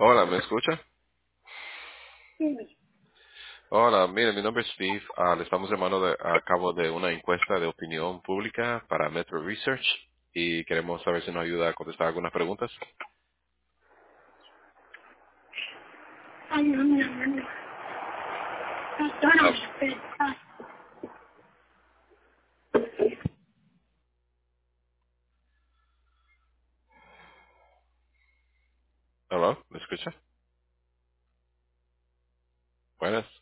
Hola, ¿me escucha? Sí. Hola, mire, mi nombre es Steve. Le estamos llamando a cabo de una encuesta de opinión pública para Metro Research y queremos saber si nos ayuda a contestar algunas preguntas. Ay, no, no, no. Ah, Perdóname, pero... Hola, ¿me escucha? Buenas.